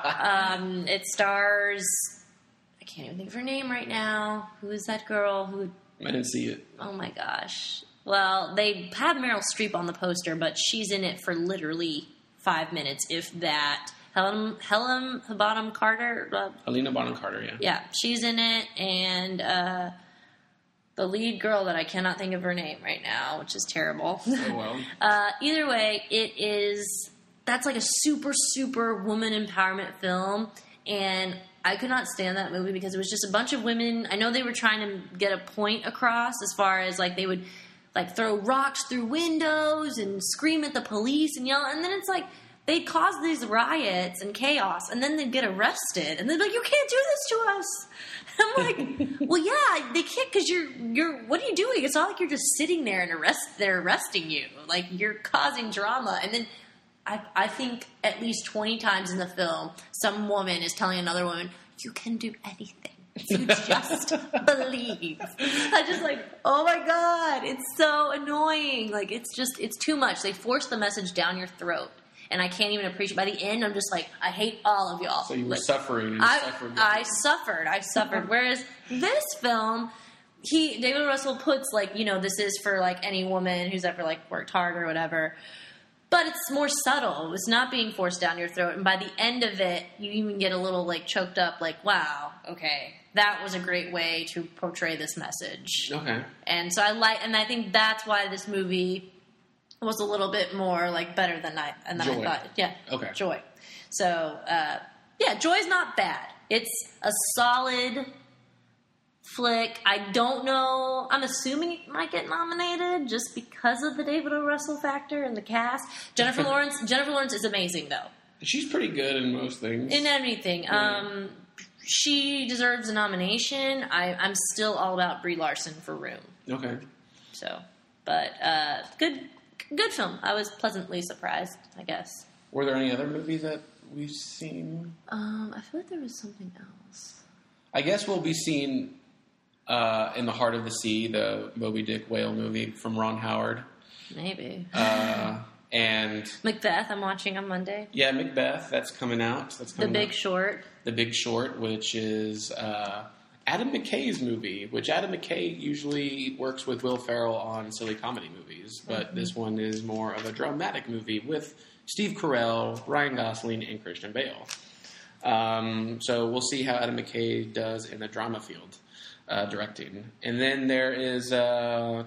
um, it stars... I can't even think of her name right now. Who is that girl who... I didn't see it. Oh, my gosh. Well, they have Meryl Streep on the poster, but she's in it for literally five minutes, if that. Helen Helen Bonham Carter. Uh, Helena Bonham Carter, yeah. Yeah, she's in it, and uh, the lead girl that I cannot think of her name right now, which is terrible. Oh, well. uh, either way, it is... That's like a super, super woman empowerment film, and I could not stand that movie because it was just a bunch of women. I know they were trying to get a point across as far as, like, they would, like, throw rocks through windows and scream at the police and yell, and then it's like... They'd cause these riots and chaos, and then they'd get arrested, and they'd be like, "You can't do this to us." I'm like, "Well, yeah, they can't because you're you're. What are you doing? It's not like you're just sitting there and arrest. They're arresting you. Like you're causing drama." And then I I think at least twenty times in the film, some woman is telling another woman, "You can do anything. You just believe." I just like, oh my god, it's so annoying. Like it's just it's too much. They force the message down your throat. And I can't even appreciate. By the end, I'm just like, I hate all of y'all. So you were like, suffering. And I, suffered I suffered. I suffered. Whereas this film, he David Russell puts like, you know, this is for like any woman who's ever like worked hard or whatever. But it's more subtle. It's not being forced down your throat. And by the end of it, you even get a little like choked up. Like, wow, okay, that was a great way to portray this message. Okay. And so I like, and I think that's why this movie was a little bit more like better than I and than Joy. I thought. Yeah. Okay. Joy. So uh, yeah, Joy's not bad. It's a solid flick. I don't know. I'm assuming it might get nominated just because of the David O. Russell factor and the cast. Jennifer Lawrence. Jennifer Lawrence is amazing though. She's pretty good in most things. In anything. Yeah. Um, she deserves a nomination. I, I'm still all about Brie Larson for Room. Okay. So, but uh, good. Good film. I was pleasantly surprised, I guess. Were there any other movies that we've seen? Um, I feel like there was something else. I guess we'll be seeing uh, In the Heart of the Sea, the Moby Dick whale movie from Ron Howard. Maybe. Uh, and Macbeth, I'm watching on Monday. Yeah, Macbeth, that's coming out. That's coming The Big out. Short. The Big Short, which is uh, Adam McKay's movie, which Adam McKay usually works with Will Ferrell on silly comedy movies, but mm-hmm. this one is more of a dramatic movie with Steve Carell, Ryan Gosling, and Christian Bale. Um, so we'll see how Adam McKay does in the drama field, uh, directing. And then there is, uh,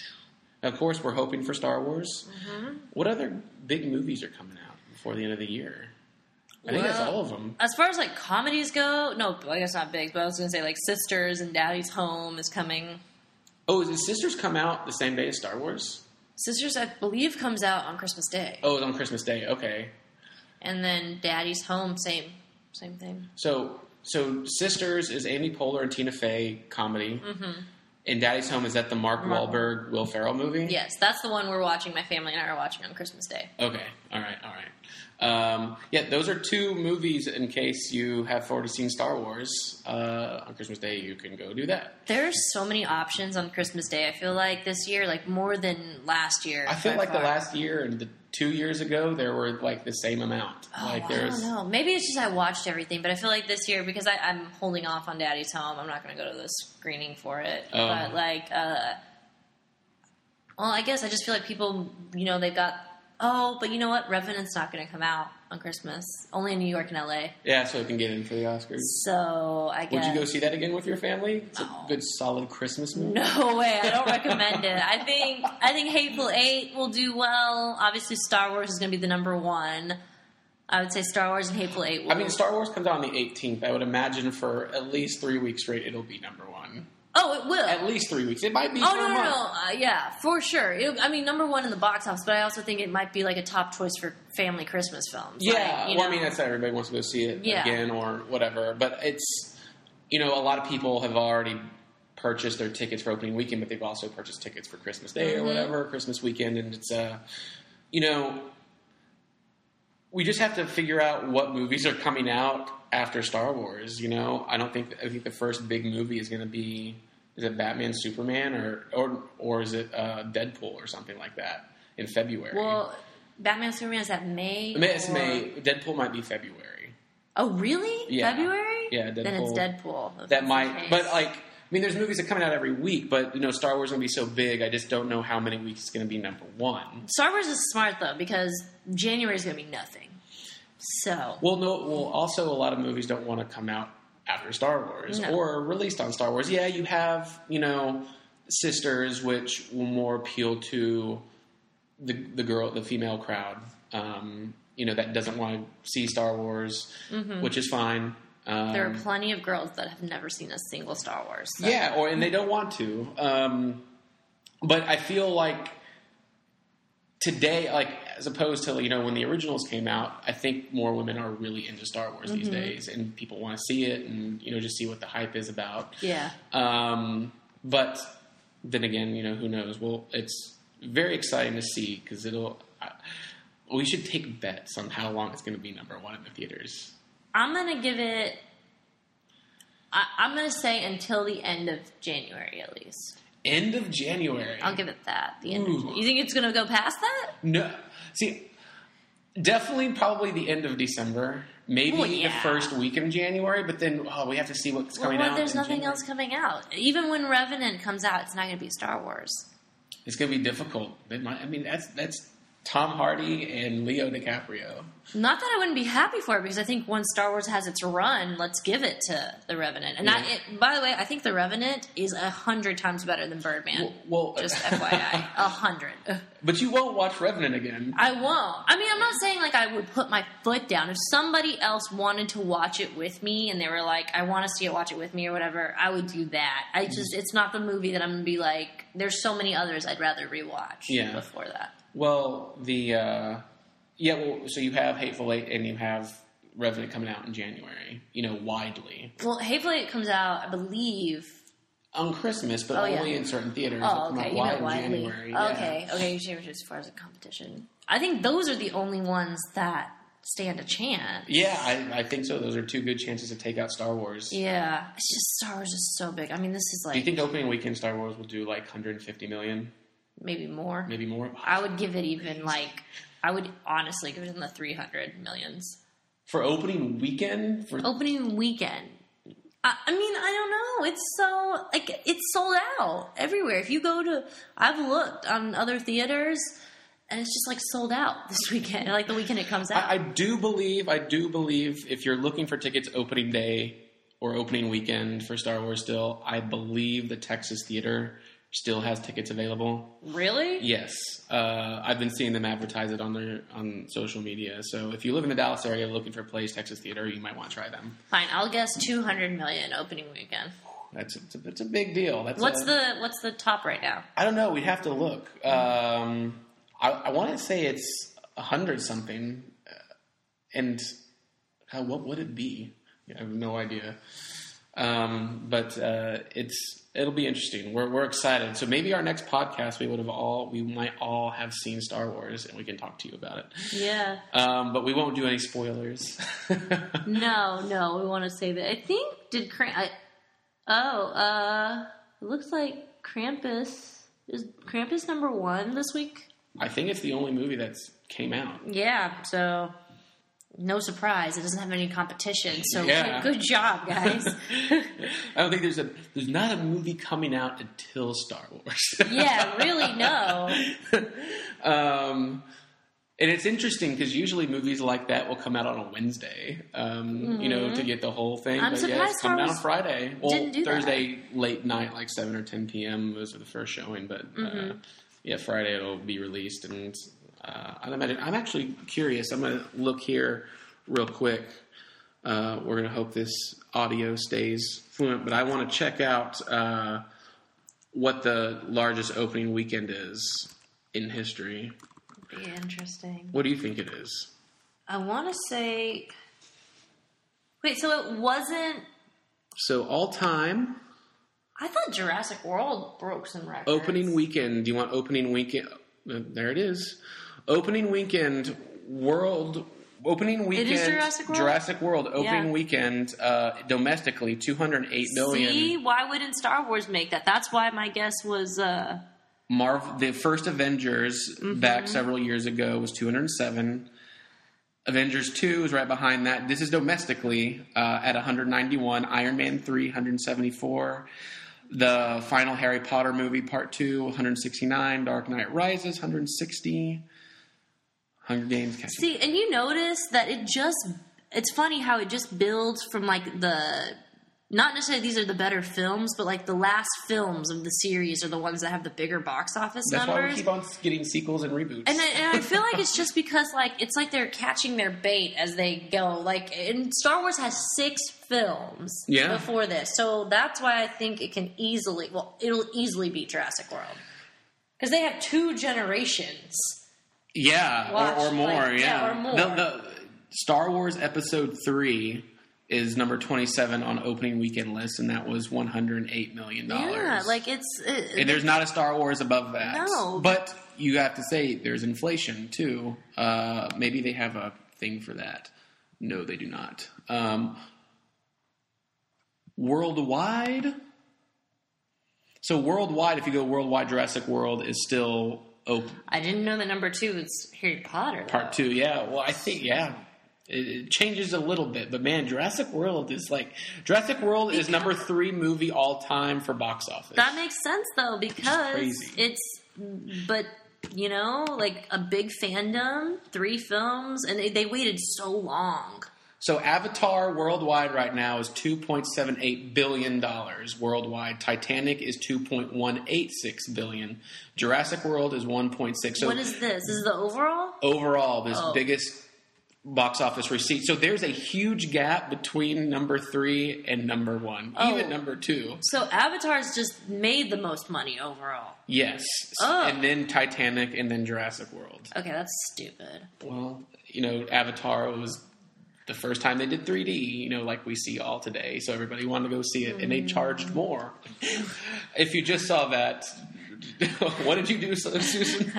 of course, we're hoping for Star Wars. Mm-hmm. What other big movies are coming out before the end of the year? I think well, that's all of them. As far as like comedies go, no, I guess not big, but I was going to say like Sisters and Daddy's Home is coming. Oh, did Sisters come out the same day as Star Wars? Sisters, I believe, comes out on Christmas Day. Oh, it's on Christmas Day. Okay. And then Daddy's Home, same, same thing. So, so Sisters is Amy Poehler and Tina Fey comedy, mm-hmm. and Daddy's Home is that the Mark, Mark Wahlberg, Will Ferrell movie? Yes, that's the one we're watching. My family and I are watching on Christmas Day. Okay. All right. All right. Um, yeah, those are two movies in case you have already seen Star Wars. Uh, on Christmas Day, you can go do that. There's so many options on Christmas Day. I feel like this year, like more than last year. I feel like far. the last year and the two years ago, there were like the same amount. Oh, like I there's... don't know. Maybe it's just I watched everything, but I feel like this year, because I, I'm holding off on Daddy's Home, I'm not going to go to the screening for it. Oh. But like, uh, well, I guess I just feel like people, you know, they've got, oh, but you know what? Revenant's not going to come out on Christmas. Only in New York and L A. Yeah, so it can get in for the Oscars. So I guess. Would you go see that again with your family? It's no. a good, solid Christmas movie. No way. I don't recommend it. I think I think Hateful Eight will do well. Obviously, Star Wars is going to be the number one. I would say Star Wars and Hateful Eight will. I mean, Star Wars comes out on the eighteenth. I would imagine for at least three weeks straight, it'll be number one. Oh, it will. At least three weeks. It might be oh, for no, a no, month. no. Uh, yeah, for sure. It, I mean, number one in the box office, but I also think it might be like a top choice for family Christmas films. Yeah, like, you well, know. I mean, that's everybody wants to go see it Yeah. again or whatever. But it's, you know, a lot of people have already purchased their tickets for opening weekend, but they've also purchased tickets for Christmas Day mm-hmm. or whatever, Christmas weekend. And it's, uh, you know, we just have to figure out what movies are coming out after Star Wars, you know? I don't think, I think the first big movie is going to be, is it Batman, Superman, or or or is it uh, Deadpool or something like that in February? Well, Batman, Superman, is that May? I mean, it's or... May. Deadpool might be February. Oh, really? Yeah. February? Yeah, Deadpool. Then it's Deadpool. That might, but like, mean, there's movies that are coming out every week, but, you know, Star Wars is going to be so big, I just don't know how many weeks it's going to be number one. Star Wars is smart, though, because January is going to be nothing. So. Well, no, well, also a lot of movies don't want to come out after Star Wars No. or released on Star Wars. Yeah, you have, you know, Sisters, which will more appeal to the the girl, the female crowd, um, you know, that doesn't want to see Star Wars, mm-hmm. which is fine. Um, there are plenty of girls that have never seen a single Star Wars. So. Yeah, or and they don't want to. Um, but I feel like today, like as opposed to, you know, when the originals came out, I think more women are really into Star Wars mm-hmm. these days, and people want to see it and, you know, just see what the hype is about. Yeah. Um, but then again, you know, who knows? Well, it's very exciting to see because it'll. Uh, we should take bets on how long it's going to be number one in the theaters. I'm going to give it. I, I'm going to say until the end of January, at least. End of January. I'll give it that. The end. Of, you think it's going to go past that? No. See, definitely, probably the end of December. Maybe well, yeah. the first week in January, but then oh, we have to see what's coming well, out. There's nothing January. else coming out. Even when Revenant comes out, it's not going to be Star Wars. It's going to be difficult. It might, I mean, that's that's Tom Hardy and Leo DiCaprio. Not that I wouldn't be happy for it, because I think once Star Wars has its run, let's give it to The Revenant. And yeah. I, it, by the way, I think The Revenant is a hundred times better than Birdman. Well, well just F Y I, a hundred. But you won't watch Revenant again. I won't. I mean, I'm not saying like I would put my foot down. If somebody else wanted to watch it with me, and they were like, "I want to see it, watch it with me," or whatever, I would do that. I just, it's not the movie that I'm gonna be like. There's so many others I'd rather rewatch yeah. before that. Well, the uh, yeah, well, so you have Hateful Eight and you have Revenant coming out in January. You know, widely. Well, Hateful Eight comes out, I believe, on Christmas, but oh, only yeah. in certain theaters. Oh, okay, you know, wide widely. In January. Okay, yeah. okay, you should as far as a competition. I think those are the only ones that stand a chance. Yeah, I, I think so. Those are two good chances to take out Star Wars. Yeah, it's just Star Wars is so big. I mean, this is like. Do you think opening weekend Star Wars will do like one hundred fifty million? Maybe more. Maybe more. I would give it even like. I would honestly give it in the three hundred millions. For opening weekend? For opening weekend. I, I mean, I don't know. It's so, like, it's sold out everywhere. If you go to, I've looked on other theaters, and it's just, like, sold out this weekend, like the weekend it comes out. I, I do believe, I do believe if you're looking for tickets opening day or opening weekend for Star Wars still, I believe the Texas Theater still has tickets available. Really? Yes. Uh, I've been seeing them advertise it on their on social media. So if you live in the Dallas area looking for a place, Texas Theater, you might want to try them. Fine, I'll guess two hundred million opening weekend. That's a, that's a big deal. That's what's a, the what's the top right now? I don't know. We'd have to look. Um, I, I want to say it's a hundred something, and how, what would it be? I have no idea. Um, but uh, it's it'll be interesting. We're we're excited. So maybe our next podcast we would have all we might all have seen Star Wars and we can talk to you about it. Yeah. Um, but we won't do any spoilers. no, no, we want to save it. I think did Kramp. I, oh, uh, it looks like Krampus is Krampus number one this week. I think it's the only movie that's came out. Yeah. So. No surprise, it doesn't have any competition. So yeah. good job, guys. I don't think there's a there's not a movie coming out until Star Wars. yeah, really, no. um, and it's interesting because usually movies like that will come out on a Wednesday, um, mm-hmm. you know, to get the whole thing. I'm but surprised yeah, it's coming out on Wars Friday. Well, didn't do Thursday that. late night, like seven or ten p.m. was the first showing, but mm-hmm. uh, yeah, Friday it'll be released and. Uh, I'm, I'm actually curious. I'm going to look here real quick. Uh, we're going to hope this audio stays fluent, but I want to check out uh, what the largest opening weekend is in history. Be interesting. What do you think it is? I want to say. Wait, so it wasn't. So all time. I thought Jurassic World broke some records. Opening weekend. Do you want opening weekend? Uh, there it is. Opening weekend, world, opening weekend, it is Jurassic World? Jurassic World, opening yeah. weekend, uh, domestically, two hundred eight million. See, why wouldn't Star Wars make that? That's why my guess was, uh... Marvel, the first Avengers, mm-hmm. back several years ago, was two hundred seven. Avengers two is right behind that. This is domestically, uh, at one hundred ninety-one. Iron Man three, one hundred seventy-four. The final Harry Potter movie, Part two, one hundred sixty-nine. Dark Knight Rises, one hundred sixty. Hunger Games. Catching. See, and you notice that it just, it's funny how it just builds from like the, not necessarily these are the better films, but like the last films of the series are the ones that have the bigger box office That's numbers. why we keep on getting sequels and reboots. And I, and I feel like it's just because like it's like they're catching their bait as they go. Like, and Star Wars has six films yeah. before this, so that's why I think it can easily, well, it'll easily beat Jurassic World because they have two generations. Yeah, Watch, or, or more. like, yeah. yeah, or more. The, the Star Wars Episode three is number twenty-seven on opening weekend list, and that was one hundred eight million dollars. Yeah, like it's... It, and there's not a Star Wars above that. No. But you have to say there's inflation, too. Uh, maybe they have a thing for that. No, they do not. Um, worldwide... So worldwide, if you go worldwide, Jurassic World is still... open. I didn't know that number two was Harry Potter. Though. Part two, yeah. Well, I think, yeah. It, it changes a little bit. But, man, Jurassic World is like... Jurassic World because is number three movie all time for box office. That makes sense, though, because it's... But, you know, like a big fandom, three films, and they, they waited so long. So Avatar worldwide right now is two point seven eight billion dollars worldwide. Titanic is two point one eight six billion dollars. Jurassic World is one point six. So what is this? This is the overall? Overall, this oh. biggest box office receipt. So there's a huge gap between number three and number one, oh. even number two. So Avatar's just made the most money overall. Yes. Oh. And then Titanic and then Jurassic World. Okay, that's stupid. Well, you know, Avatar was... the first time they did three D, you know, like we see all today. So everybody wanted to go see it, and they charged more. If you just saw that, what did you do, Susan?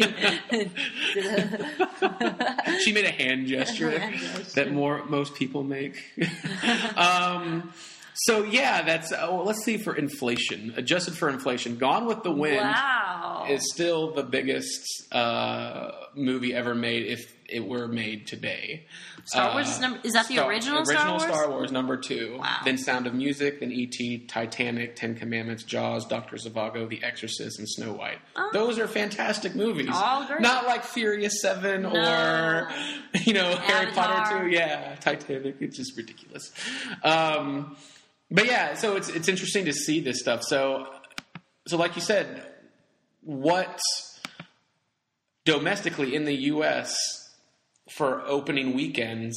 She made a hand gesture, a hand gesture. that more most people make. um, so yeah, that's. Oh, let's see for inflation, adjusted for inflation. Gone with the Wind wow. is still the biggest uh, movie ever made if it were made today. Star Wars is number. Is that the Star, original, original Star Wars? Star Wars number two. Wow. Then Sound of Music, then E T, Titanic, Ten Commandments, Jaws, Doctor Zhivago, The Exorcist, and Snow White. Oh. Those are fantastic movies. All great. Not like Furious Seven no. or you know Avatar. Harry Potter two. Yeah, Titanic. It's just ridiculous. Um, but yeah, so it's it's interesting to see this stuff. So so like you said, what domestically in the U S for opening weekends,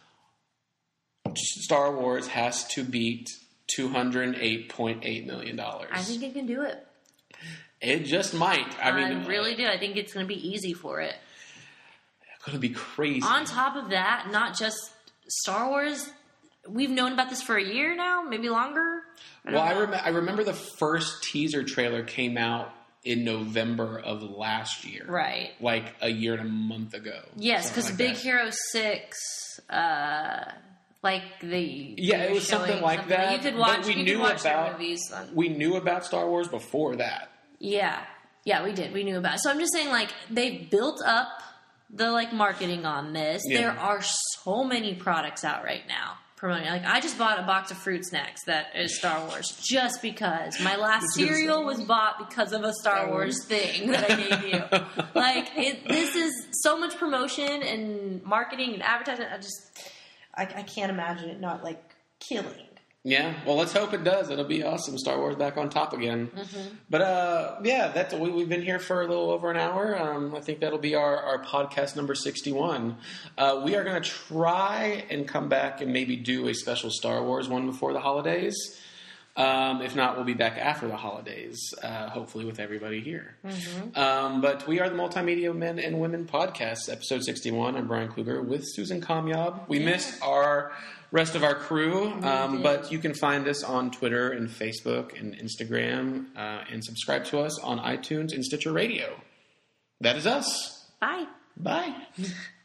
Star Wars has to beat two hundred eight point eight million dollars. I think it can do it. It just might. I, I mean, really do. I think it's going to be easy for it. It's going to be crazy. On top of that, not just Star Wars. We've known about this for a year now, maybe longer. I well, I, rem- I remember the first teaser trailer came out in November of last year. Right. Like a year and a month ago. Yes, because like Big that. Hero six, uh, like the... Yeah, it was something like something. that. You could watch, but we you knew could watch about, movies. On... We knew about Star Wars before that. Yeah. Yeah, we did. We knew about it. So I'm just saying, like, they've built up the, like, marketing on this. Yeah. There are so many products out right now. Promoting. Like, I just bought a box of fruit snacks that is Star Wars just because. My last cereal was bought because of a Star Wars thing that I gave you. Like, it, this is so much promotion and marketing and advertising. I just, I, I can't imagine it not, like, killing. Yeah, well, let's hope it does. It'll be awesome. Star Wars back on top again. Mm-hmm. But, uh, yeah, that's we, we've been here for a little over an hour. Um, I think that'll be our, our podcast number sixty-one. Uh, we are going to try and come back and maybe do a special Star Wars one before the holidays. Um, if not, we'll be back after the holidays, uh, hopefully with everybody here. Mm-hmm. Um, but we are the Multimedia Men and Women Podcast, episode sixty-one. I'm Brian Kluger with Susan Kamyab. We yeah. missed our... rest of our crew, um, but you can find us on Twitter and Facebook and Instagram, uh, and subscribe to us on iTunes and Stitcher Radio. That is us. Bye. Bye.